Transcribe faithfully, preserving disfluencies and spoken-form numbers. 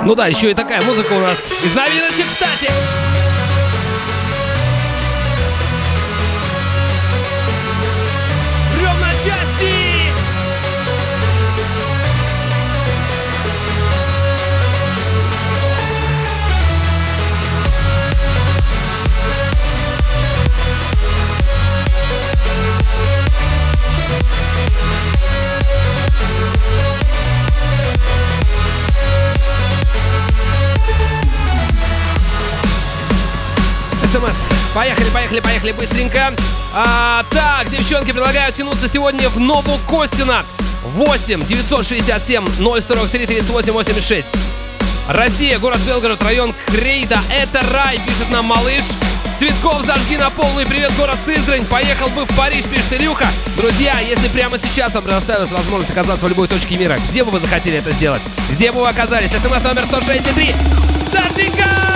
Ну да, еще и такая музыка у нас из новиночек, кстати. Рёв на части! СМС. Поехали, поехали, поехали быстренько. А, так, девчонки предлагают тянуться сегодня в Новокостино. восемь девятьсот шестьдесят семь ноль сорок три тридцать восемь восемьдесят шесть. Россия, город Белгород, район Крейда. Это рай, пишет нам малыш. Цветков, зажги на полный привет, город Сызрань. Поехал бы в Париж, пишет Илюха. Друзья, если прямо сейчас вам предоставилась возможность оказаться в любой точке мира, где бы вы захотели это сделать? Где бы вы оказались? СМС номер сто шестьдесят три. Зажигай!